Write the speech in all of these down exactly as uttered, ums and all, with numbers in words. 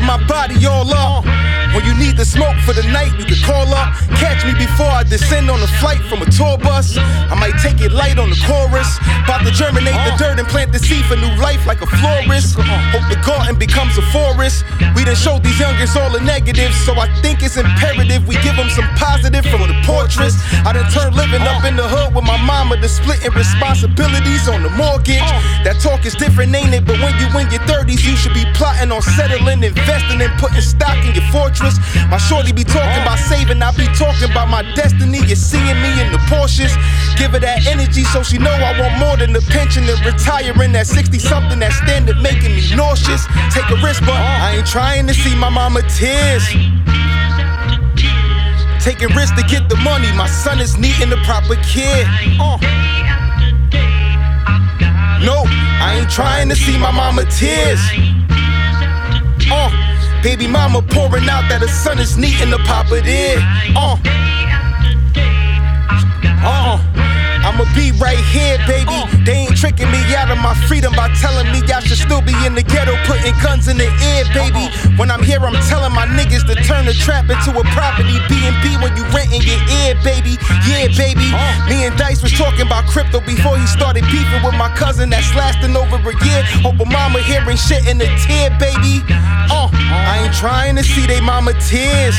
my body all up. When you need the smoke for the night, you can call up. Catch me before I descend on a flight from a tour bus. I might take it light on the chorus. About to germinate the dirt and plant the seed for new life like a florist. Hope the garden becomes a forest. We done showed these youngins all the negatives, so I think it's imperative we give them some positive from the portraits. I done turned living up in the hood with my mama to splitting responsibilities on the mortgage. That talk is different, ain't it? But when you in your thirties, you should be plotting on settling, investing, and putting stock in your fortress. My shorty be talking about saving, I be talking about my destiny. You're seeing me in the Porsches. Give her that energy so she know I want more than the pension and retiring at sixty something. That standard making me nauseous. Take a risk, but I ain't trying to see my mama tears. Taking risks to get the money, my son is needing the proper care. Uh. No, I ain't trying to see my mama tears. Uh. Baby mama pouring out that her son is neat in the pop it in. Uh. Uh-uh. I'ma be right here, baby. They ain't tricking me out of my freedom by telling me I should still be in the ghetto, putting guns in the air, baby. When I'm here, I'm telling my niggas to turn the trap into a property. B and B when you renting your ear, baby. Yeah, baby. Me and Dice was talking about crypto before he started beefing with my cousin that's lasting over a year. Hope a mama hearing shit in the tear, baby. Uh, I ain't trying to see they mama tears.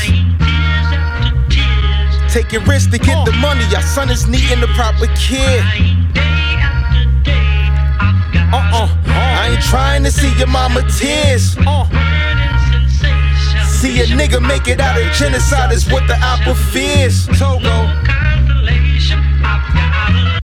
Taking risks to get the money, our son is needing the proper care. Uh-uh, I ain't trying to see your mama tears. Uh. See a nigga make it out of genocide is what the apple fears. Togo.